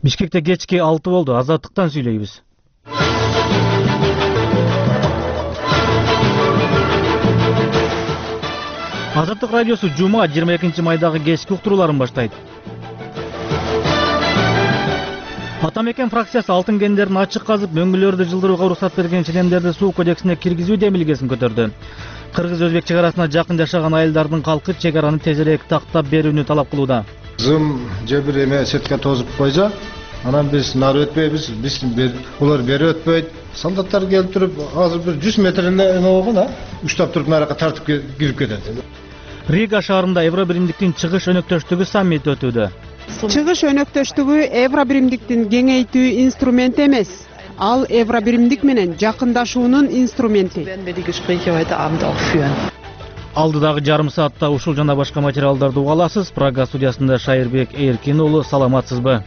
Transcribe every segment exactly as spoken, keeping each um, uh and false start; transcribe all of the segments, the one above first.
Бишкекте кечки алты болду. Азаттыктан сүйлөйбүз. Азаттык радиосу жума жыйырма экинчи майдагы кечки уктурууларын баштайт. Атамекен фракциясы алтын кендерин ачык казып, мөңгүлөрдү жылдырууга уруксат берген ченемдерди суу кодексине киргизүү демилгесин көтөрдү. Кыргыз-өзбек чек арасына жакын жашаган айылдардын калкы чек араны тезирээк тактап берүүнү талап кылууда. Зым же бир эме сетке тозуп койсо, анан биз нары өтпөйбүз, биз улар бери өтпөйт. Солдаттар келип туруп, азыр бир жүз метринде эме болгон, а? Уштап туруп наракка тартып кирип кетет. Рига шаарында Евробиримдиктин чыгыш өнөктөштүгү саммити өтүүдө. Чыгыш өнөктөштүгү Евробиримдиктин кеңейтүү инструменти эмес. Ал Евробиримдик менен жакындашуунун инструменти. Алдыдагы жарым саатта ушул жана башка материалдарды уга аласыз. Прага студиясында Шайырбек Эркин уулу, саламатсызбы?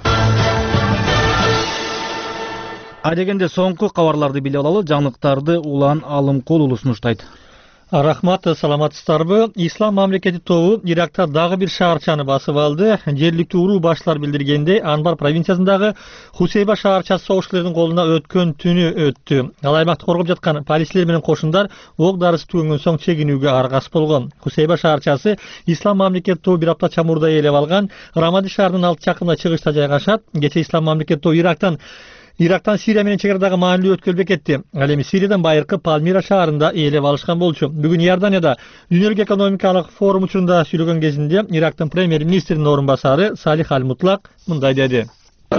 Адегенде соңку кабарларды билип алалы, жаңылыктарды Улан Алымкул уулу сунуштайт. Рахмат, саламатсыздарбы? Ислам мамлекети тобу Иракта дагы бир шаарчаны басып алды. Жергиликтүү уруу башчылар билдиргенде, Анбар провинциясындагы Хусейба шаарчасы согушкулердин колуна өткөн түнү өттү. Ал аймакты коргоп жаткан полицейлер менен кошундар ок дарысы түгөнгөн соң чегинүүгө аргасыз болгон. Хусейба шаарчасы Ислам мамлекети тобу бир апта чамурда ээлеп алган. Рамади шаарынын алты чакырымда чыгышта жайгашат. Кечээ Ислам мамлекети тобу Ирактан Ирактан Сирия менен чегарадагы маанилүү өткөлбөк этти. Ал эми Сириядан байыркы Палмира шаарында ээлеп алышкан болчу. Бүгүн Иорданияда дүйнөлүк экономикалык форум учурунда сүйлөгөн кезинде Ирактын премьер-министринин орун басары Салих Аль-Мутлак мындай деди.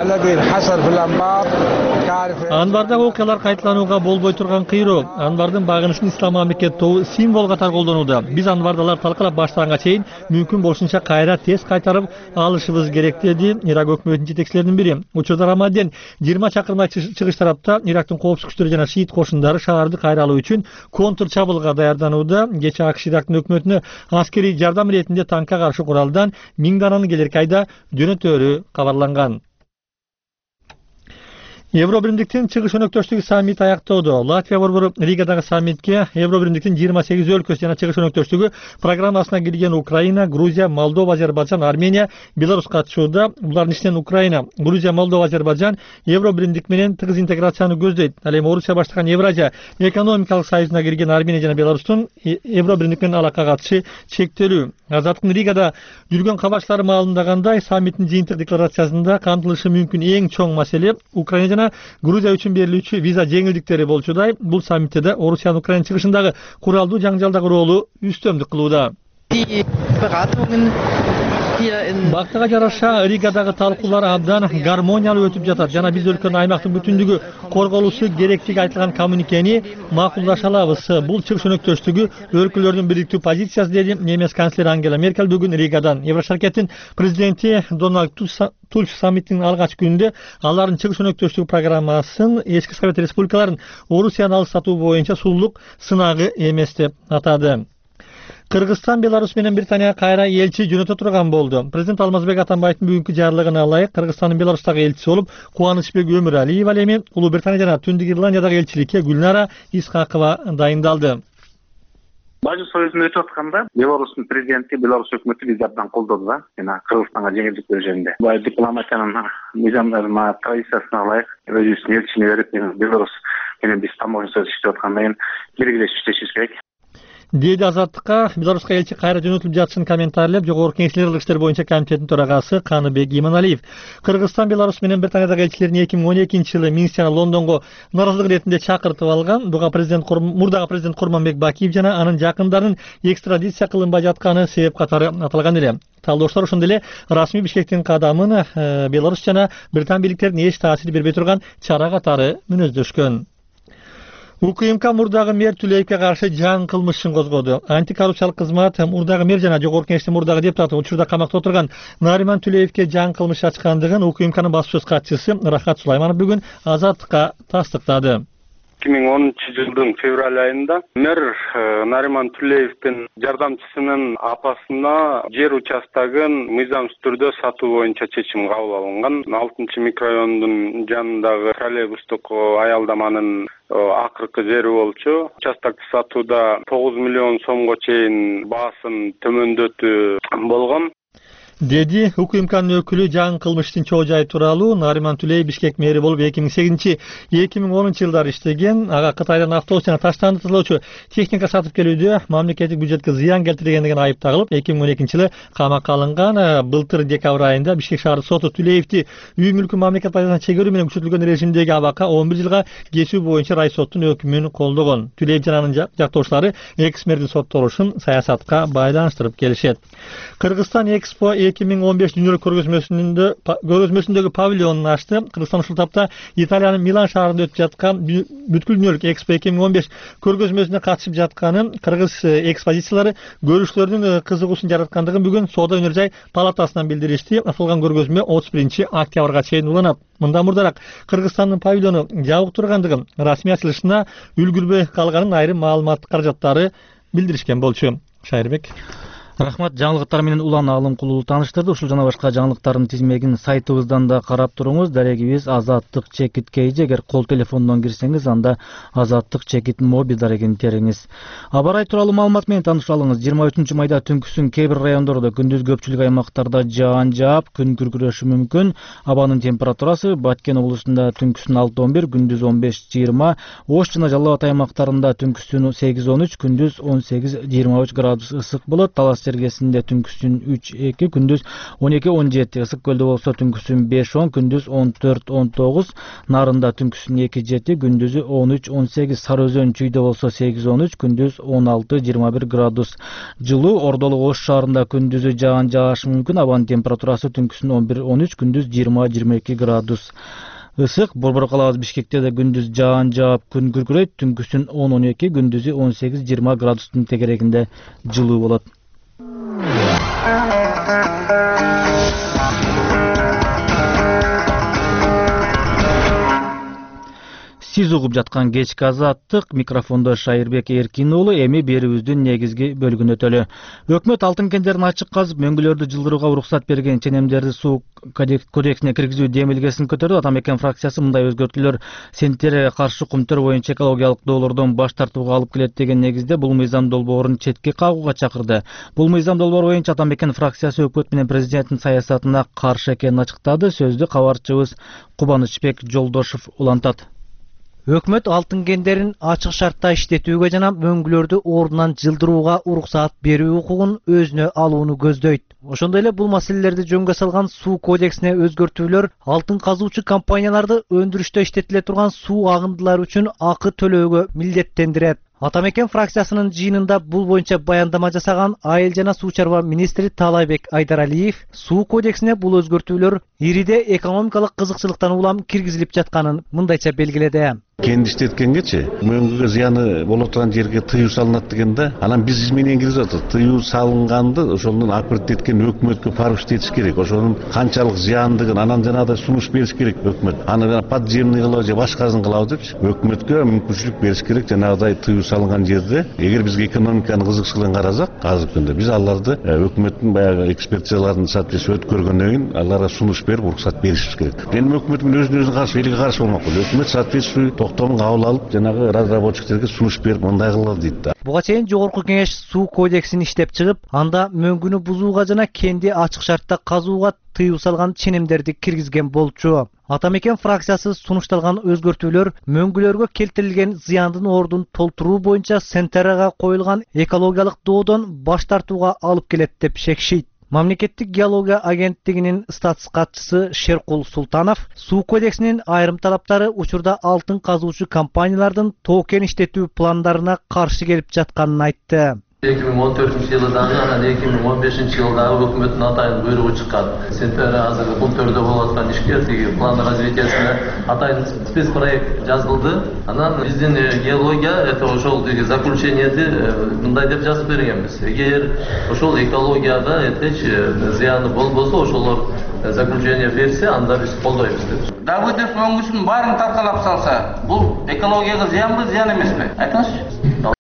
Анбардагы окуялар кайталанууга болбой турган кыйроо. Анбардын багынышын Ислам мамлекети тобу символ катары колдонууда. Биз Анбардалар талкалап баштаганга чейин мүмкүн болушунча кайра тез кайтарып алышыбыз керек деди Ирак өкмөтүнүн жетекчилеринин бири. Учурда Рамаден жыйырма чакырымдай чыгыш тарапта Ирактын коопсуздук күчтөрү жана шиит кошундары шаарды кайра алуу үчүн контр чабуулга даярданууда. Кечээ АКШ Ирактын өкмөтүнө аскерий жардам иретинде танкка каршы куралдан миң дананы келерки айда жөнөтөөрү кабарланган. Евробиримдиктин чыгыш өнөктөштүгү саммити аяктоодо. Латвия борбору Ригадагы саммитке Евробиримдиктин жыйырма сегиз өлкөсү жана чыгыш өнөктөштүгү программасына кирген Украина, Грузия, Молдова, Азербайджан, Армения, Беларусь катышууда. Булардын ичинен Украина, Грузия, Молдова, Азербайджан Евробиримдик менен тыгыз интеграцияны көздөйт. Ал эми Орусия баштаган Евразия экономикалык союзуна кирген Армения жана Беларустун Евробиримдик менен алака катышы чектелүү. Азаттыктын Ригада жүргөн кабарчылары маалымдагандай, саммиттин жыйынтык декларациясында камтылышы мүмкүн эң чоң маселе Украина жана Грузия үчүн берилүүчү виза жеңилдиктери болчудай. Бул саммитте Орусиянын Украина чыгышындагы куралдуу жаңжалдагы ролу үстөмдүк кылууда. Бактыга жараша Ригадагы талкуулар абдан гармониялуу өтүп жатат жана биз өлкөнүн аймактын бүтүндүгү корголуусу керектиги айтылган коммуникени макулдаша алабыз. Бул чыгыш өнөктөштүгү өлкөлөрдүн бириктүү позициясы деди немец канцлери Ангела Меркель бүгүн Ригадан. Еврошаркеттин президенти Дональд Туск саммиттин алгачкы күнүндө алардын чыгыш өнөктөштүгү программасын эски Совет республикаларын Орусияны алыстатуу боюнча сулуулук сынагы эмес деп атады. Кыргызстан Беларусь менен Британияга кайра элчи жөнөтө турган болду. Президент Алмазбек Атамбаевдин бүгүнкү жарлыгына ылайык Кыргызстандын Беларустагы элчиси болуп Кубанычбек Өмүралиев, ал эми Улуу Британия жана Түндүк Ирландиядагы элчиликке Гүлнара Исхакова дайындалды. Бажы союзун өтүп атканда Беларустун президенти, Беларусь өкмөтү бизди абдан колдоду да. Жана Кыргызстанга жеңилдик берүү жөнүндө. Бул дипломатиянын мыйзамдарына, традициясына ылайык өзүбүздүн элчини берип, Беларусь менен биз таможня союзу иштеп аткандан кийин биргелешип иштешибиз керек. Деди Азаттыкка Беларуска элчи кайра жөнөтүлүп жатышын комментарийлеп Жогорку Кеңеш элдик иштер боюнча комитетинин төрагасы Каныбек Иманалиев. Кыргызстан Беларусь менен Британиядагы элчилерин эки миң он экинчи жылы Минск жана Лондонго нааразылык иретинде чакыртып алган. Буга президент мурдагы президент Курманбек Бакиев жана анын жакындарынын экстрадиция кылынбай жатканы себеп катары аталган эле. Талдоштор ошондой эле расмий Бишкектин кадамын Беларусь жана Британ бийликтерине эч таасир бербей турган чара катары мүнөздөшкөн. УКМК мурдагы мэр Түлеевке каршы жаңы кылмыш ишин козгоду. Антикоррупциялык кызмат мурдагы мэр жана Жогорку Кеңештин мурдагы депутаты учурда камакта отурган Нариман Түлеевке жаңы кылмыш ачкандыгын УКМКнын баспасөз катчысы Рахат Сулайманов бүгүн Азаттыкка тастыктады. эки миң онунчу жылдын февраль айында мэр Нариман Түлеевдин жардамчысынын апасына жер участогун мыйзамсыз түрдө сатуу боюнча чечим кабыл алынган. алтынчы микрорайондун жанындагы троллейбустук аялдаманын акыркы жери болчу. Участокты сатууда тогуз миллион сомго чейин баасын төмөндөтүү болгон. деди УКМКнын өкүлү жаңы кылмыш ишин чоо жай тууралуу. Нариман Түлеев Бишкек мэри болуп эки миң сегизинчи эки миң онунчу жылдары иштеген. Ага Кытайдан автобус жана таштандырылуучу техника сатып келүүдө мамлекеттик бюджетке зыян келтирген деген айып тагылып эки миң он экинчи жылы камакка алынган. Былтыр декабрь айында Бишкек шаардык соту Түлеевди үй мүлкүн мамлекет пайдасына чегерүү менен күчөтүлгөн режимдеги абакка он бир жылга кесүү боюнча рай соттун өкүмүн колдогон. Түлеев жана анын жактоошулары экс мэрдин соттолушун саясатка байланыштырып келишет. Кыргызстан Экспо эки миң он беш дүйнөлүк көргөзмөсүндө көргөзмөсүндөгү павильонун ачты. Кыргызстан ушул тапта Италиянын Милан шаарында өтүп жаткан бүткүл дүйнөлүк Экспо эки миң он беш көргөзмөсүнө катышып жатканын, кыргыз экспозициялары көрүүчүлөрдүн кызыгуусун жараткандыгын бүгүн Соода өнөр жай палатасынан билдиришти. Аталган көргөзмө отуз биринчи октябрга чейин уланат. Мындан мурдараак Кыргызстандын павильону жабык тургандыгын, расмий ачылышына үлгүрбөй калганын айрым маалымат каражаттары билдиришкен болчу. Шайырбек. Рахмат, жаңылыктар менен Улан Алымкулуу тааныштырды. Ушул жана башка жаңылыктардын тизмегин сайтыбыздан да карап туруңуз. Дарегибиз Азаттык чекит кейжи. Эгер кол телефондон кирсеңиз, анда Азаттык чекит моби дарегин териңиз. Аба ырайы тууралуу маалымат менен тааныша алыңыз. жыйырма үчүнчү майда түнкүсүн кээ бир райондордо, күндүз көпчүлүк аймактарда жаан жаап, күн күркүрөшү мүмкүн. Абанын температурасы Баткен облусунда түнкүсүн алты он бир, күндүз он беш жыйырма, Ош жана Жалал Абад аймактарында түнкүсүн сегиз он үч, күндүз он сегиз жыйырма үч градус ысык болот. Талас Сергесинде түнкүсүн үч эки, күндүз он эки он жети, Ысык көлдө болсо түнкүсүн беш он, күндүз он төрт он тогуз, Нарында түнкүсүн эки жети, күндүзү он үч он сегиз, Сары Өзөн Чүйдө болсо сегиз он үч, күндүз он алты жыйырма бир градус жылуу. Ордолук Ош шаарында күндүзү жаан жаашы мүмкүн. Абанын температурасы түнкүсүн он бир он үч, күндүз жыйырма жыйырма эки градус ысык. Борбор калабыз Бишкекте да күндүз жаан жаап, күн күркүрөйт. Түнкүсүн он он эки, күндүзү он сегиз жыйырма градустун тегерегинде жылуу болот. Сиз угуп жаткан кечки Азаттык, микрофондо Шайырбек Эркин уулу. Эми берүүбүздүн негизги бөлүгүнө өтөлү. Өкмөт алтын кендерин ачык казып, мөңгүлөрдү жылдырууга уруксат берген ченемдерди суу кодексине киргизүү демилгесин көтөрдү. Атамекен фракциясы мындай өзгөртүүлөр сенттерге каршы кумтөр боюнча экологиялык доолордон баш тартууга алып келет деген негизде бул мыйзам долбоорун четке кагууга чакырды. Бул мыйзам долбоор боюнча Атамекен фракциясы өкмөт менен президенттин саясатына каршы экенин ачыктады. Сөздү кабарчыбыз Кубанычбек Жолдошов улантат. Өкмөт алтын кендерин ачык шартта иштетүүгө жана мөңгүлөрдү ордунан жылдырууга уруксаат берүү укугун өзүнө алууну көздөйт. Ошондой эле бул маселелерди жөнгө салган суу кодексине өзгөртүүлөр алтын казуучу компанияларды өндүрүштө иштетиле турган суу агындылары үчүн акы төлөөгө милдеттендирет. Атамекен фракциясынын жыйынында бул боюнча баяндама жасаган Айыл жана суу чарба министри Таалайбек Айдаралиев суу кодексине бул өзгөртүүлөр ириде экономикалык кызыкчылыктан улам киргизилип жатканын мындайча белгиледи. Кенди иштеткенгечи мөңгүгө зыяны боло турган жерге тыюу салынат дегенде, анан биз изменение киргизип атат. Тыюу салынганды ошондон аппарат эткен өкмөткө пару иштетиш керек. Ошонун канчалык зыяндыгын анан жанагыдай сунуш бериш керек өкмөт. Аны подземный кылабы же башкасын кылабы депчи өкмөткө мүмкүнчүлүк бериш керек. Жанагыдай тыюу салынган жерде эгер бизге экономиканын кызыкчылыгын карасак, азыркы күндө биз аларды өкмөттүн баягы экспертизаларын соответственно өткөргөндөн кийин аларга сунуш берип уруксат беришибиз керек. Эми өкмөттүн өзүнө өзү каршы, элге каршы болмок болду. Өкмөт соответственно токтомун кабыл алып, жанагы разработчиктерге сунуш берип мындай кылалы дейт да. Буга чейин жогорку кеңеш суу кодексин иштеп чыгып, анда мөңгүнү бузууга жана кенди ачык шартта казууга тыюу салган ченемдерди киргизген болчу. Атамекен фракциясы сунушталган өзгөртүүлөр мөңгүлөргө келтирилген зыяндын ордун толтуруу боюнча Сентерага коюлган экологиялык доодон баш тартууга алып келет деп шекишет. Мамлекеттик геология агенттигинин статс катчысы Шеркул Султанов суу кодексинин айрым талаптары учурда алтын казуучу компаниялардын токен иштетүү пландарына каршы келип жатканын айтты. эки миң он төртүнчү жылдагы анан эки миң он бешинчи жылдагы өкмөттүн атайын буйругу чыккан. Сентера азыркы бул төрдө болуп аткан ишке тиги план развитиясына атайын спецпроект жазылды. Анан биздин геология это ошол тиги заключениеди мындай деп жазып бергенбиз. Эгер ошол экологияга этечи зыяны болбосо, ошолор заключение берсе, анда биз колдойбуз деп. Давыдов мөңгүсүнүн баарын таркалап салса, бул экологияга зыянбы, зыян эмеспи? Айтыңызчы.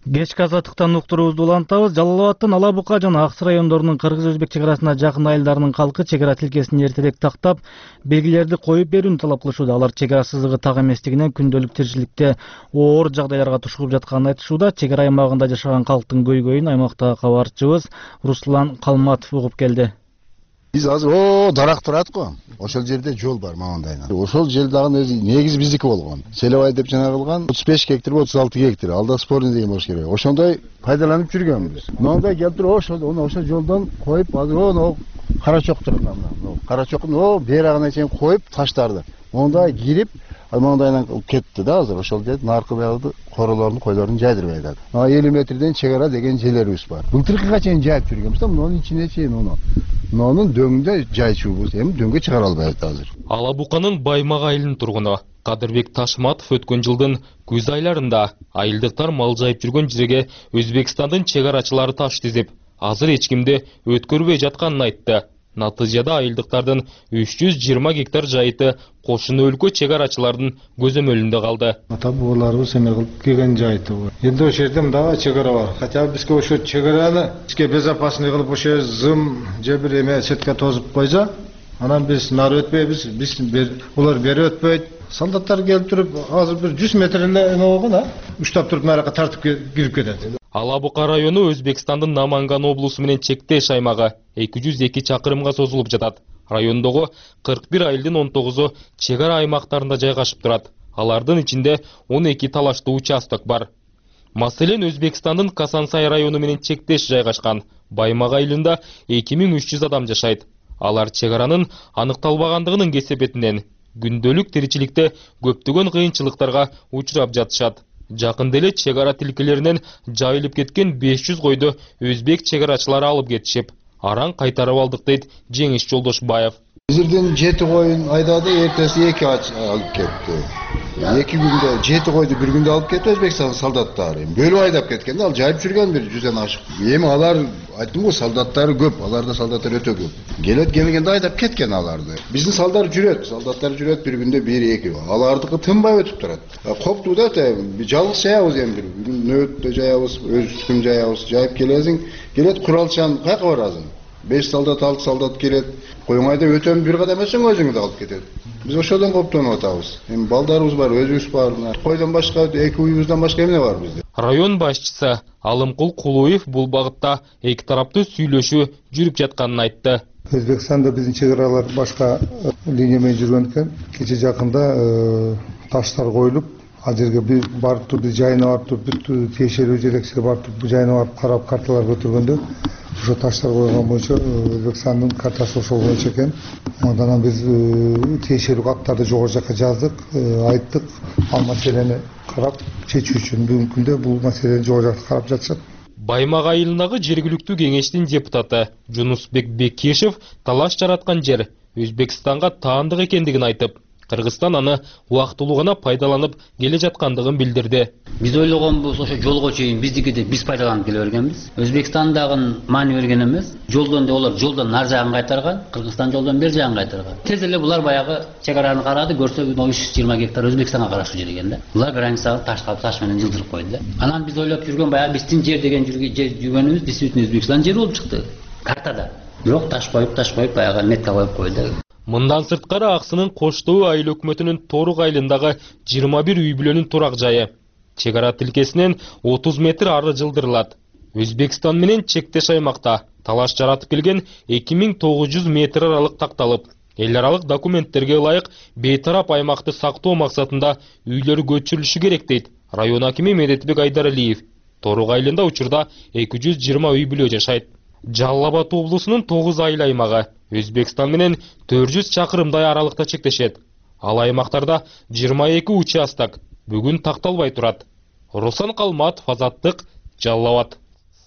Кечки азаттыктан уктуруубузду улантабыз. Жалал Абадтын Ала Бука жана Аксы райондорунун кыргыз-өзбек чек арасына жакын айылдарынын калкы чек ара тилкесин эртерээк тактап, белгилерди коюп берүүнү талап кылышууда. Алар чек ара сызыгы так эместигинен күндөлүк тиричиликте оор жагдайларга тушулуп жатканын айтышууда. Чек ара аймагында жашаган калктын көйгөйүн аймактагы кабарчыбыз Руслан Калматов угуп келди. Биз азыр о дарак турат го. Ошол жерде жол бар мамандайна. Ошол жер дагы өзү негизи биздики болгон. Селебай деп жана кылган отуз беш гектар, отуз алты гектар. Алда спорный деген болуш керек. Ошондой пайдаланып жүргөнбүз. Мындай келтирип ошол ошол жолдон коюп азыр о карачок турат мына. Карачоктун о берагына чейин коюп таштарды. Монда кирип маңдайынан кетти да азыр ошол жерде наркы багды королордун койлорун жайдырбай атат. А элүү метрден чек ара деген жерлерибиз бар. Былтыркыга чейин жайып жүргөнбүз да, мунун ичине чейин уну. Мунун дөңүндө жайчубуз, эми дөңгө чыгара албайбыз азыр. Ала Буканын Баймак айылынын тургуну Кадырбек Ташматов өткөн жылдын күз айларында айылдыктар мал жайып жүргөн жерге Өзбекстандын чек арачылары таш тизип, азыр эч кимди өткөрбөй жатканын айтты. Натыйжада айылдыктардын үч жүз жыйырма гектар жайыты кошуна өлкө чек арачылардын көзөмөлүндө калды. Ата бабаларыбыз эме кылып келген жайыты бар. Энд ошол жерде мындагы чек ара бар. Хотя бизге ошо чек араны бизге безопасный кылып ошо зым же бир эме сетка тозуп койсо, анан биз нары өтпөйбүз, биз улар бери өтпөйт. Солдаттар келип туруп, азыр бир жүз метринде эме болгон, а? Уштап туруп наракка тартып кирип кетет. Ала Бука району Өзбекстандын Наманган облусу менен чектеш аймагы эки жүз эки чакырымга созулуп жатат. Райондогу кырк бир айылдын он тогузу чек ара аймактарында жайгашып турат. Алардын ичинде он эки талаштуу участок бар. Маселен, Өзбекстандын Касансай району менен чектеш жайгашкан Баймак айылында эки миң үч жүз адам жашайт. Алар чек аранын аныкталбагандыгынын кесепетинен күндөлүк тиричиликте көптөгөн кыйынчылыктарга учурап жатышат. Жакында эле чек ара тилкелеринен жайылып кеткен беш жүз койду өзбек чек арачылары алып кетишип, араң кайтарып алдык дейт Жеңиш Жолдошбаев. Бизерден жети койун айдады, эртеси эки алып кетти. эки күндө жети койду бир күндө алып кетти Өзбекстан солдаттары. Бөлүп айдап кеткен, ал жайып жүргөн бир жүздөн ашык. Эми алар айттым го, солдаттары көп, аларда солдаттар өтө көп. Келет келгенде айдап кеткен аларды. Биздин солдаттар жүрөт, солдаттар жүрөт бир күндө бир эки. Алардыкы тынбай өтүп турат. Коптууда жалгыз жаябыз эми бир нөттө жаябыз, өз күн жаябыз, жайып келесиң, келет куралчан кайка барасың. беш солдат, алты солдат келет. Коюңайда өтөм бир кадам өтсөң өзүңдү алып кетет. Биз ошодон коптонуп атабыз. Эми балдарыбыз бар, өзүбүз бар. Койдон башка эки уйубуздан башка эмне бар бизде? Район башчысы Алымкул Кулуев бул багытта эки тараптуу сүйлөшүү жүрүп жатканын айтты. Өзбекстанда биздин чек аралар башка линия менен жүргөн экен. Кече жакында таштар коюлуп, ал жерге бир барып туруп, жайына барып туруп, бүт тиешелүү жерекчилер барып туруп, жайына барып карап карталар көтөргөндө ошо таштар койгон боюнча Өзбекстандын картасы ошол боюнча экен. Андан биз тиешелүү актарды жогору жакка жаздык, айттык, ал маселени карап чечүү үчүн бүгүнкү күндө бул маселени жогору жакта карап жатышат. Баймак айылындагы жергиликтүү кеңештин депутаты Жунусбек Бекешев талаш жараткан жер Өзбекстанга таандык экендигин айтып, Кыргызстан аны убактылуу гана пайдаланып келе жаткандыгын билдирди. Биз ойлогонбуз ошо жолго чейин биздикиде биз пайдаланып келе бергенбиз. Өзбекстандагы маани берген эмес. Жолдон да олар жолдон нар жагын кайтарган, Кыргызстан жолдон бер жагын кайтарган. Тез эле булар баягы чек араны карады, көрсө үч жүз жыйырма гектар Өзбекстанга караштуу жер экен да. Булар границаны таштап таш менен жылдырып койду да. Анан биз ойлоп жүргөн баягы биздин жер деген жүргөнүбүз действительно Өзбекстан жери болуп чыкты. Картада. Бирок таш коюп, таш коюп баягы метка коюп койду. Мындан сырткары Аксынын Коштоо айыл өкмөтүнүн Торук айылындагы жыйырма бир үй бүлөнүн турак жайы чек ара тилкесинен отуз метр ары жылдырылат. Өзбекстан менен чектеш аймакта талаш жаратып келген эки миң тогуз жүз метр аралык такталып, эл аралык документтерге ылайык бейтарап аймакты сактоо максатында үйлөр көчүрүлүшү керек дейт район акими Медетбек Айдаралиев. Торук айылында учурда эки жүз жыйырма үй бүлө жашайт. Жалал Абад облусунун тогуз айыл аймагы Өзбекстан менен төрт жүз чакырымдай аралыкта чектешет. Ал аймактарда жыйырма эки участок бүгүн такталбай турат. Руслан Калматов, Азаттык, Жалал Абад.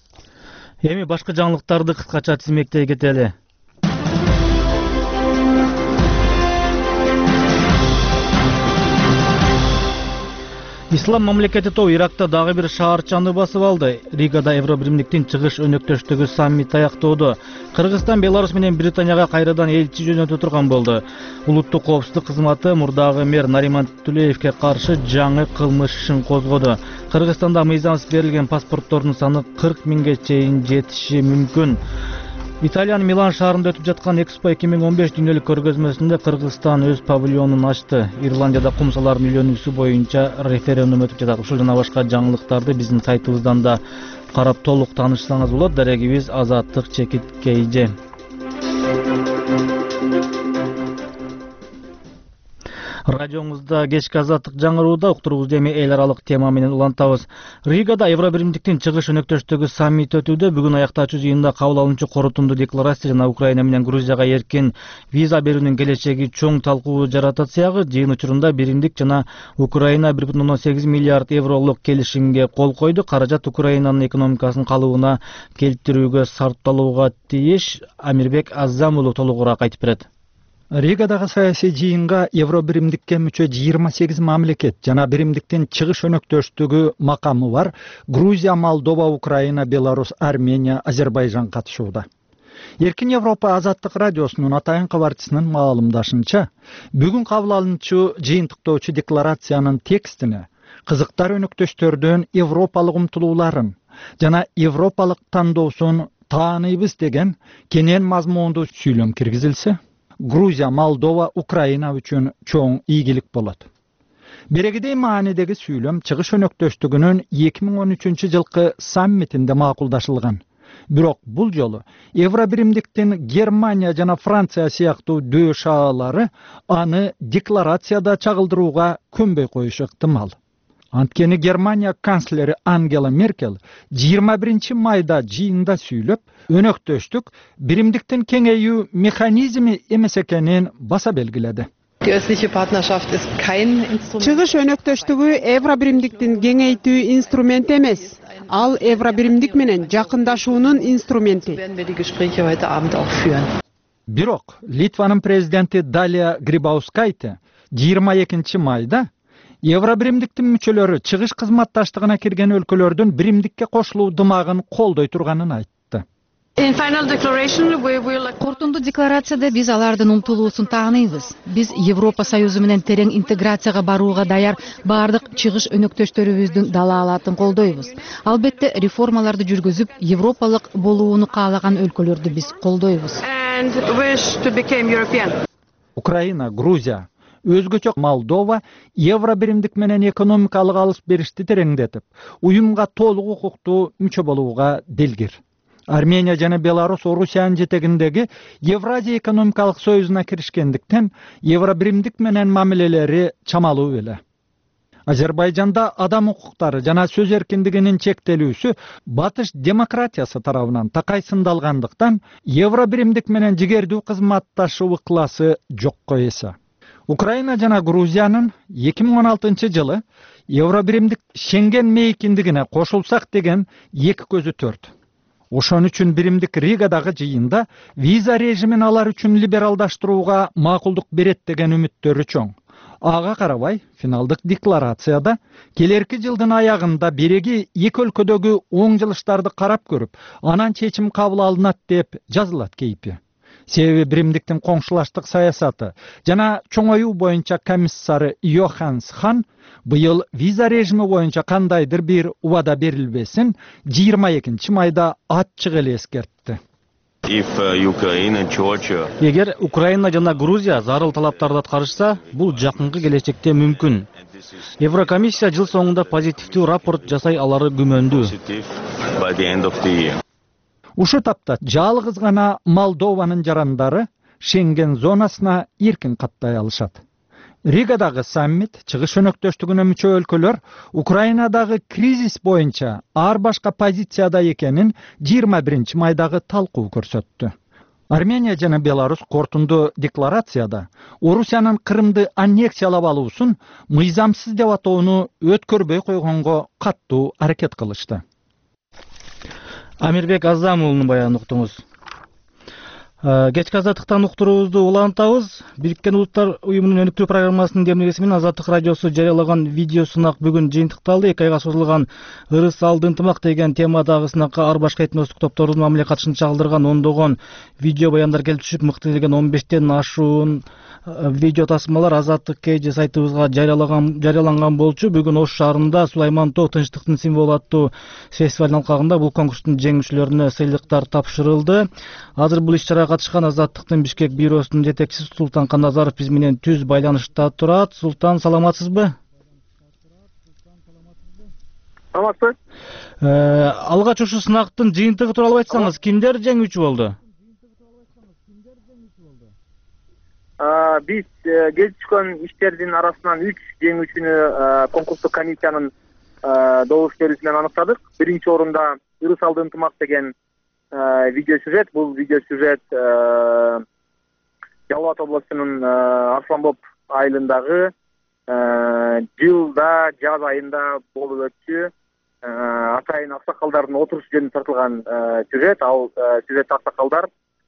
Эми башка жаңылыктарды кыскача тизмектей кетели. Ислам мамлекети тобу Иракта дагы бир шаарчаны басып алды. Ригада Евробиримдиктин чыгыш өнөктөштүгү саммит аяктоодо. Кыргызстан Беларусь менен Британияга кайрадан элчи жөнөтө турган болду. Улуттук коопсуздук кызматы мурдагы мэр Нариман Тулеевке каршы жаңы кылмыш ишин козгоду. Кыргызстанда мыйзамсыз берилген паспорттордун саны кырк миңге чейин жетиши мүмкүн. Италиянын Милан шаарында өтүп жаткан Экспо эки миң он беш дүйнөлүк көргөзмөсүндө Кыргызстан өз павильонун ачты. Ирландияда кумсалардын үйлөнүүсү боюнча референдум өтүп жатат. Ушул жана башка жаңылыктарды биздин сайтыбыздан да карап толук таанышсаңыз болот. Дарегибиз Азаттык Чекиткейже. Радиоңузда кечки азаттык жаңырууда уктуруубузду эми эл аралык тема менен улантабыз. Ригада Евробиримдиктин чыгыш өнөктөштүгү саммит өтүүдө. Бүгүн аяктачуу жыйында кабыл алынчу корутунду декларация жана Украина менен Грузияга эркин виза берүүнүн келечеги чоң талкуу жаратат сыягы. Жыйын учурунда Биримдик жана Украина бир бүтүн ондон сегиз миллиард евролук келишимге кол койду. Каражат Украинанын экономикасын калыбына келтирүүгө сарпталууга тийиш. Амирбек Аззамулов толугураак айтып берет. Ригадагы саясий жыйынга Евробиримдикке мүчө жыйырма сегиз мамлекет жана биримдиктин чыгыш өнөктөштүгү макамы бар Грузия, Молдова, Украина, Беларусь, Армения, Азербайжан катышууда. Эркин Европа азаттык радиосунун атайын кабарчысынын маалымдашынча, бүгүн кабыл алынчу жыйынтыктоочу декларациянын текстине кызыктар өнөктөштөрдүн европалык умтулууларын жана европалык тандоосун тааныйбыз деген кенен мазмундуу сүйлөм киргизилсе, Грузия, Молдова, Украина үчүн чоң ийгилик болот. Берегидей маанидеги сүйлөм чыгыш өнөктөштүгүнүн эки миң он үчүнчү жылкы саммитинде макулдашылган. Бирок бул жолу Евробиримдиктин Германия жана Франция сыяктуу дөш аалары аны декларацияда чагылдырууга көнбөй коюшу ыктымал. Анткени Германия канцлери Ангела Меркель жыйырма биринчи майда жыйында сүйлөп, өнөктөштүк биримдиктин кеңейүү механизми эмес экенин баса белгиледи. Чыгыш өнөктөштүгү Евробиримдиктин кеңейтүү инструмент эмес. Ал Евробиримдик менен жакындашуунун инструменти. Бирок Литванын президенти Далия Грибаускайте жыйырма экинчи майда Евробиримдиктин мүчөлөрү чыгыш кызматташтыгына кирген өлкөлөрдүн биримдикке кошулуу дымагын колдой турганын айтты. Кортунду декларацияда биз алардын умтулуусун тааныйбыз. Биз Европа Союзу менен терең интеграцияга барууга даяр баардык чыгыш өнөктөштөрүбүздүн далаалатын колдойбуз. Албетте реформаларды жүргүзүп, европалык болууну каалаган өлкөлөрдү биз колдойбуз. Украина, Грузия, өзгөчө Молдова Евробиримдик менен экономикалык алыш беришти тереңдетип, уюмга толук укуктуу мүчө болууга делгир. Армения жана Беларусь Орусиянын жетегиндеги Евразия экономикалык союзуна киришкендиктен Евробиримдик менен мамилелери чамалуу эле. Азербайжанда адам укуктары жана сөз эркиндигинин чектелүүсү батыш демократиясы тарабынан такайсындалгандыктан Евробиримдик менен жигердүү кызматташуу ыкласы жокко эсе. Украина жана Грузиянын эки миң он алтынчы жылы Евробиримдик Шенген мейкиндигине кошулсак деген эки көзү төрт. Ошон үчүн биримдик Ригадагы жыйында виза режимин алар үчүн либералдаштырууга макулдук берет деген үмүттөрү чоң. Ага карабай, финалдык декларацияда келерки жылдын аягында биреги эки өлкөдөгү оң жылыштарды карап көрүп, анан чечим кабыл алынат деп жазылат кейпи. Себеби биримдиктин коңшулаштык саясаты жана чоңоюу боюнча комиссары Йоханс Хан быйыл виза режими боюнча кандайдыр бир убада берилбесин жыйырма экинчи майда ачык эле эскертти. Эгер Украина жана Грузия зарыл талаптарды аткарышса, бул жакынкы келечекте мүмкүн. Еврокомиссия жыл соңунда позитивдүү рапорт жасай алары күмөндүү. Ушу тапта жалгыз гана Молдованын жарандары Шенген зонасына эркин каттай алышат. Ригадагы саммит чыгыш өнөктөштүгүнө мүчө өлкөлөр Украинадагы кризис боюнча ар башка позицияда экенин жыйырма биринчи майдагы талкуу көрсөттү. Армения жана Беларусь кортунду декларацияда Орусиянын Крымды аннексиялап алуусун мыйзамсыз деп атоону өткөрбөй койгонго каттуу аракет кылышты. Амирбек Аззамулунун баянын уктуңуз. Кечки азаттыктан уктуруубузду улантабыз. Бириккен Улуттар уюмунун өнүктүү программасынын демилгеси менен Азаттык радиосу жарыялаган видео сынак бүгүн жыйынтыкталды. эки айга созулган ырыс алды ынтымак деген темадагы сынакка ар башка этностук топтордун мамиле катышын чагылдырган ондогон видео баяндар келип түшүп, мыкты делген он бештен ашуун видео тасмалар Азаттык кей же сайтыбызга жарыялаган жарыяланган болчу. Бүгүн Ош шаарында Сулайман Тоо тынчтыктын символу аттуу фестивалдын алкагында бул конкурстун жеңүүчүлөрүнө сыйлыктар тапшырылды. Азыр бул иш-чарага катышкан Азаттыктын Бишкек бюросунун жетекчиси Султан Каназаров биз менен түз байланышта турат. Султан, саламатсызбы? Саламатсызбы? Алгач ушу сынактын жыйынтыгы тууралуу айтсаңыз, кимдер жеңүүчү болду? Биз келип түшкөн иштердин арасынан үч жеңүүчүнү конкурстук комиссиянын добуш берүүсү менен аныктадык. Биринчи орунда ырыс алды ынтымак деген видео сюжет. Бул видео сюжет Жалал Абад областынын Арсланбоп айылындагы жылда жаз айында болуп өтчү атайын аксакалдардын отурушу жөнүндө тартылган сюжет. Ал сюжетте аксакалдар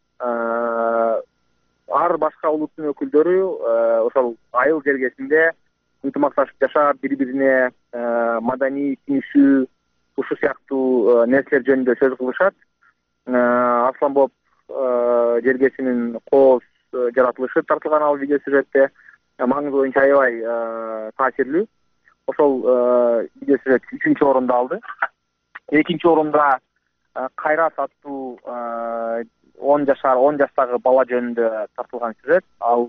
ар башка улуттун өкүлдөрү ошол айыл жергесинде ынтымакташып жашап, бири бирине маданий сиңишүү ушул сыяктуу нерселер жөнүндө сөз кылышат. Арсланбоп жергесинин кооз жаратылышы тартылган ал видео сюжетте маңызы боюнча аябай таасирлүү. Ошол видео сюжет үчүнчү орунду алды. Экинчи орунда Кайрат аттуу он жашар он жаштагы бала жөнүндө тартылган сюжет. Ал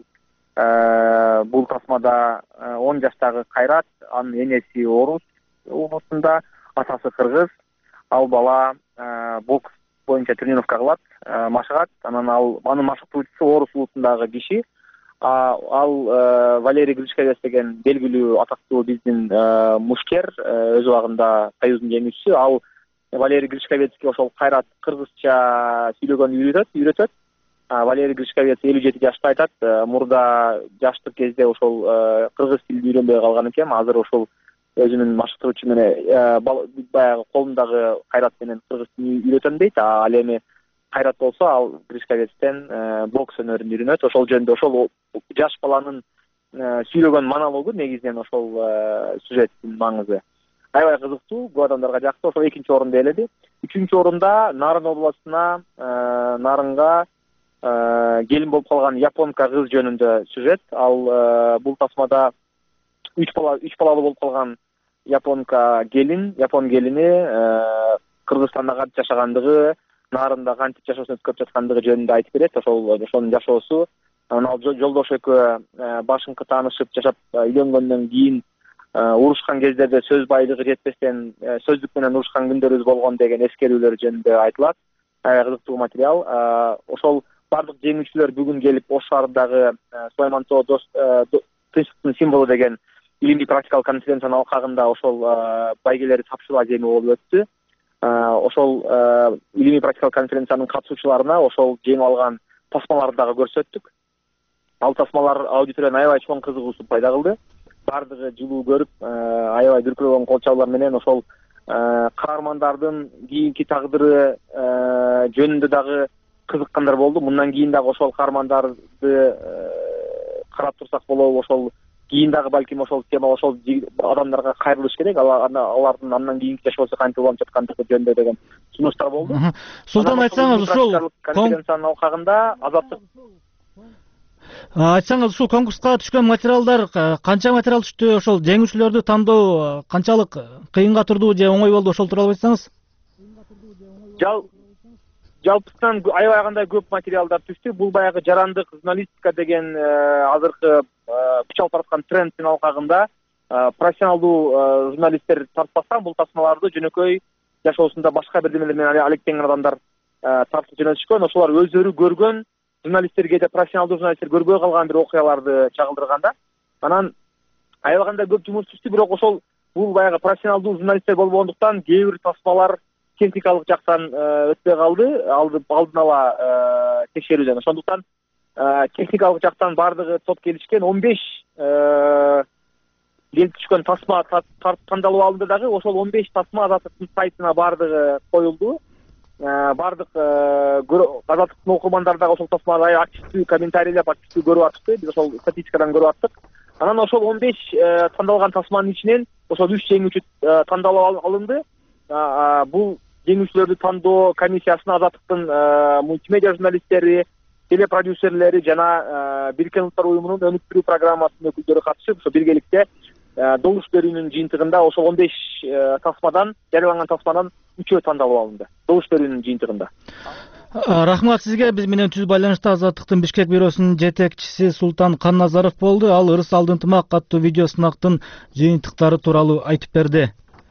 бул тасмада он жаштагы Кайрат, анын энеси орус улусунда, атасы кыргыз. Ал бала бокс боюнча тренировка кылат, машыгат. Анан ал анын машыктоочусу орус улусундагы киши. Ал Валерий Гришковец деген белгилүү атактуу биздин мушкер, өз убагында союздун жеңүүчүсү. Ал Валерий Гришковецке ошол Кайрат кыргызча сүйлөгөн үйрөтөт, үйрөтөт. Валерий Гришковец элүү жети жашта айтат. Мурда жаштык кезде ошол кыргыз тилин үйрөнбөй калган экен. Азыр ошол өзүнүн машыктоочу менен баягы колундагы Кайрат менен кыргыз тилин үйрөтөм дейт. Ал эми Кайрат болсо ал Гришковецтен бокс өнөрүн үйрөнөт. Ошол жөнүндө ошол жаш баланын сүйлөгөн монологу негизинен ошол сюжеттин маңызы. Аябай кызыктуу, көп адамдарга жакты. Ошол экинчи орунду ээледи. Үчүнчү орунда Нарын областына Нарынга келин болуп калган японка кыз жөнүндө сюжет. Ал бул тасмада үч бала үч балалуу болуп калган японка келин, япон келини Кыргызстанда кантип жашагандыгы, Нарында кантип жашоосун өткөрүп жаткандыгы жөнүндө айтып берет. Ошол ошонун жашоосу. Анан ал жолдош экөө башыңкы таанышып жашап үйлөнгөндөн кийин урушкан кездерде сөз байлыгы жетпестен сөздүк менен урушкан күндөрүбүз болгон деген эскерүүлөр жөнүндө айтылат. Аябай кызыктуу материал. Ошол бардык жеңүүчүлөр бүгүн келип Ош шаарындагы Сулайман Тоо тынчтыктын символу деген илимдик практикалык конференциянын алкагында ошол байгелерди тапшыруу жеңүү болуп өттү. Ошол илимий практикалык конференциянын катышуучуларына ошол жеңип алган тасмаларды дагы көрсөттүк. Ал тасмалар аудиториянын аябай чоң кызыгуусун пайда кылды. Бардыгы жылуу көрүп, аябай дүркүрөгөн кол чабуулар менен ошол каармандардын кийинки тагдыры жөнүндө дагы кызыккандар болду. Мындан кийин дагы ошол каармандарды карап турсак болобу, ошол кийин дагы балким ошол тема ошол адамдарга кайрылыш керек. Алардын андан кийинки жашоосу кантип уланып жаткандыгы жөнүндө деген сунуштар болду. Султан, айтсаңыз, ушул конференциянын алкагында Азаттык айтсаңыз, ушул конкурска түшкөн материалдар канча материал түштү? Ошол жеңүүчүлөрдү тандоо канчалык кыйынга турду же оңой болду? Ошол тууралуу айтсаңыз. Жалпысынан аябай кандай көп материалдар түштү. Бул баягы жарандык журналистика деген азыркы күч алып бараткан трендтин алкагында профессионалдуу журналисттер тартпастан бул тасмаларды жөнөкөй жашоосунда башка бирдемелер менен алектенген адамдар тартып жөнөтүшкөн. Ошолар өздөрү көргөн журналисттерге де профессионалдуу журналисттер көрбөй калган бир окуяларды чагылдырганда. Анан аябай кандай көп жумуш түштү, бирок ошол бул баягы профессионалдуу журналисттер болгондуктан кээ бир тасмалар техникалык жактан өтпөй калды, алдын ала текшерүүдөн. Ошондуктан техникалык жактан бардыгы топ келишкен он беш келип түшкөн тасма тандалып алынды дагы. Ошол он беш тасма Азаттыктын сайтына бардыгы коюлду. баардык Азаттыктын окурмандары дагы ошол тасмага дайыр активдүү комментарийлеп, активдүү көрүп атышты. Биз ошол статистикадан көрүп аттык. Анан ошол он беш тандалган тасманын ичинен ошол үч жеңүүчү тандалып алынды. Бул жеңүүчүлөрдү тандоо комиссиясына Азаттыктын мультимедиа журналисттери, телепродюсерлери жана Бириккен Улуттар уюмунун өнүктүрүү программасынын өкүлдөрү катышып, ошо биргеликте добуш берүүнүн жыйынтыгында ошол он беш тасмадан, жарыяланган тасмадан үчөө тандалып алынды. Добуш берүүнүн жыйынтыгында. Рахмат сизге. Биз менен түз байланышта Азаттыктын Бишкек бюросунун жетекчиси Султан Канназаров болду. Ал ырыс алды ынтымак катуу видео сынактын жыйынтыктары тууралуу айтып берди.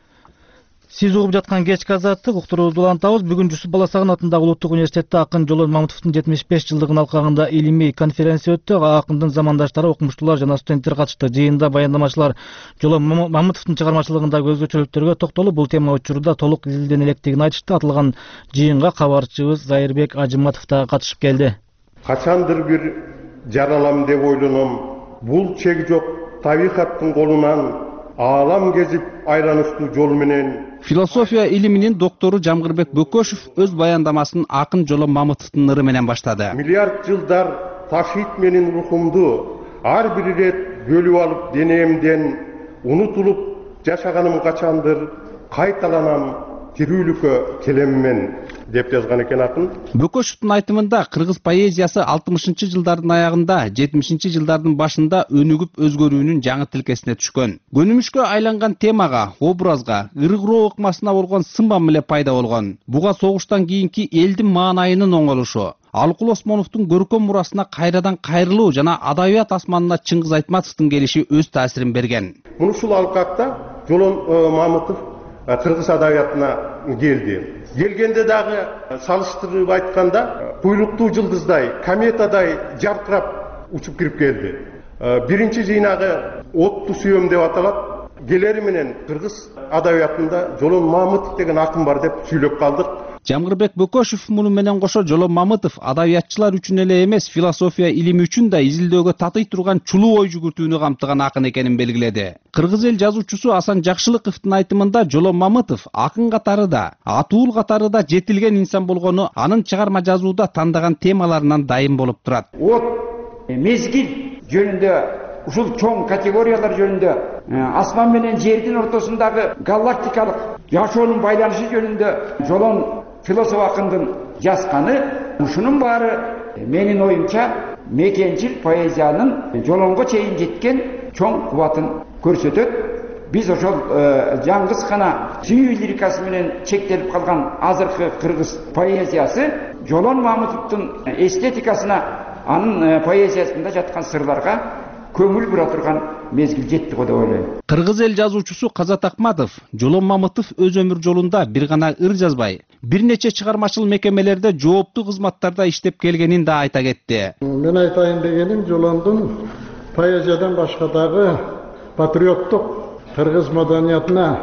Сиз угуп жаткан кечки Азаттык уктуруубузду улантабыз. Бүгүн Жусуп Баласагын атындагы Улуттук университетте акын Жолон Мамытовдун жетимиш беш жылдыгын алкагында илимий конференция өттү. Акындын замандаштары, окумуштуулар жана студенттер катышты. Жыйында баяндамачылар Жолон Мамытовдун чыгармачылыгындагы өзгөчөлүктөргө токтолуп, бул тема учурда толук изилдене электигин айтышты. Атылган жыйынга кабарчыбыз Зайырбек Ажыматов да катышып келди. Качандыр бир жаралам деп ойлоном. Бул чеги жок табигаттын колунан аалам кезип айланыштуу жол менен. Философия илиминин доктору Жамгырбек Бөкөшев өз баяндамасын акын Жолон Мамытовдун ыры менен баштады. Миллиард жылдар ташыйт менин рухумду ар бир ирет бөлүп алып денемден унутулуп жашаганым качандыр, кайталанам тирүүлүккө келеммен деп жазган экен акын. Бөкөшевдун айтымында кыргыз поэзиясы алтымышынчы жылдардын аягында, жетимишинчи жылдардын башында өнүгүп өзгөрүүнүн жаңы тилкесине түшкөн. Көнүмүшкө айланган темага, образга, ыргыроо ыкмасына болгон сымбам эле пайда болгон. Буга согуштан кийинки элдин маанайынын оңолушу, Алыкул Осмоновдун көркөм мурасына кайрадан кайрылуу жана адабият асманына Чыңгыз Айтматовдун келиши өз таасирин берген. Ушул алкакта Жолон Мамытов кыргыз адабиятына келди. Келгенде дагы салыштырып айтканда куйлуктуу жылдыздай, кометадай жаркырап учуп кирип келди. Биринчи жыйнагы Отту сүйөм деп аталат. Келери менен кыргыз адабиятында Жолон Мамытов деген акын бар деп сүйлөп калдык. Жамгырбек Бөкөшев муну менен кошо Жолон Мамытов адабиятчылар үчүн эле эмес, философия илими үчүн да изилдөөгө татый турган чулуу ой жүгүртүүнү камтыган акын экенин белгиледи. Кыргыз эл жазуучусу Асан Жакшылыковдун айтымында Жолон Мамытов акын катары да, атуул катары да жетилген инсан болгону анын чыгарма жазууда тандаган темаларынан дайым болуп турат. От, мезгил жөнүндө, ушул чоң категориялар жөнүндө, асман менен жердин ортосундагы галактикалык жашоонун байланышы жөнүндө Жолон философ акындын жазганы, ушунун баары менин оюмча мекенчил поэзиянын Жолонго чейин жеткен чоң кубатын көрсөтөт. Биз ошол жаңгыз гана сүйүү лирикасы менен чектелип калган азыркы кыргыз поэзиясы Жолон Мамытовдун эстетикасына, анын поэзиясында жаткан сырларга көңүл бура турган мезгил жетти го деп ойлойм. Кыргыз эл жазуучусу Казат Акматов Жолон Мамытов өз өмүр жолунда бир гана ыр жазбай, бир нече чыгармачыл мекемелерде жооптуу кызматтарда иштеп келгенин да айта кетти. Мен айтайын дегеним, Жолондун поэзиядан башка дагы патриоттук кыргыз маданиятына,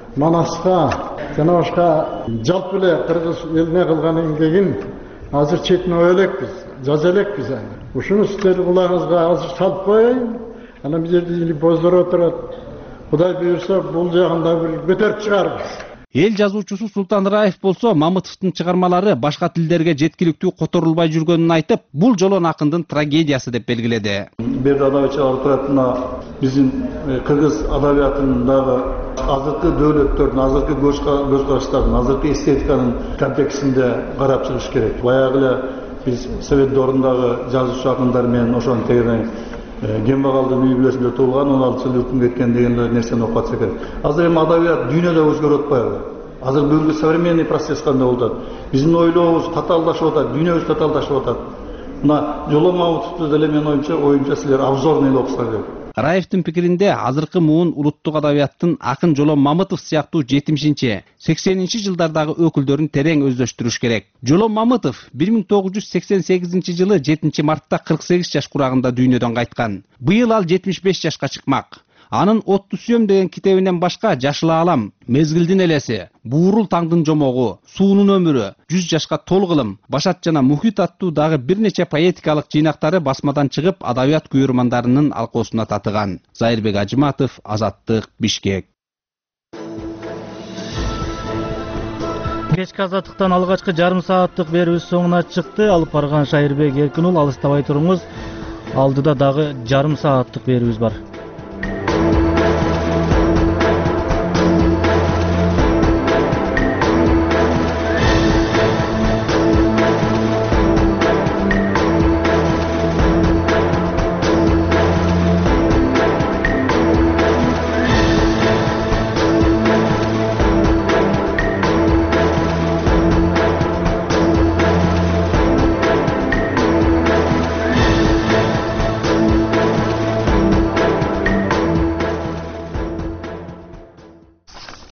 манаска жана башка жалпы эле кыргыз элине кылган эмгегин азыр четине элекпиз, жаза элекпиз. Ушуну сиздердин кулагыңызга азыр салып коеюн. Анан бир жерде боздоруп турат. Кудай буйрса, бул жагында бир көтөрүп чыгарбыз. Эл жазуучусу Султан Раев болсо Мамытовдун чыгармалары башка тилдерге жеткиликтүү которулбай жүргөнүн айтып, бул Жолон акындын трагедиясы деп белгиледи. Бир адабиятчылар туратына биздин кыргыз адабиятындагы азыркы дөөлөттөрдүн, азыркы көз караштардын, азыркы эстетиканын контекстинде карап чыгыш керек. Баягы эле биз Совет доорундагы жазуучу акындар менен ошонун тегене Кембагалдын үй бүлөсүндө туулган, он алты жыл өкүм кеткен деген нерсени окуп атса керек. Азыр эми адабият дүйнөдө өзгөрүп атпайбы? Азыр бүгүнкү современный процесс кандай болуп атат? Биздин ойлообуз татаалдашып атат, дүйнөбүз татаалдашып атат. Мына Жолон Мамытовду деле мен оюмча, оюмча силер обзорный эле окуса керек. Раевдин пикиринде азыркы муун улуттук адабияттын акын Жолон Мамытов сыяктуу жетимишинчи, сексенинчи жылдардагы өкүлдөрүн терең өздөштүрүш керек. Жолон Мамытов бир миң тогуз жүз сексен сегизинчи жылы жетинчи мартта кырк сегиз жаш курагында дүйнөдөн кайткан. Быйыл ал жетимиш беш жашка чыкмак. Анын Отту сүйөм деген китебинен башка Жашыл аалам, Мезгилдин элеси, Буурул таңдын жомогу, Суунун өмүрү, жүз жашка толгулум, Башат жана Мухит аттуу дагы бир нече поэтикалык жыйнактары басмадан чыгып, адабият күйөрмандарынын алкоосуна татыган. Зайырбек Ажыматов, Азаттык, Бишкек. Кечки азаттыктан алгачкы жарым сааттык берүүбүз соңуна чыкты. Алып барган Шайырбек Эркин ул, алыстабай туруңуз. Алдыда дагы жарым сааттык берүүбүз бар.